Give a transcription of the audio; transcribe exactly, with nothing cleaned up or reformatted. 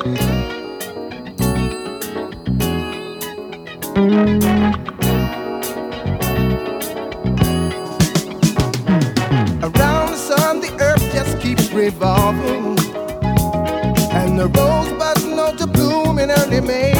Around the sun, the earth just keeps revolving, and the rosebuds know to bloom in early May.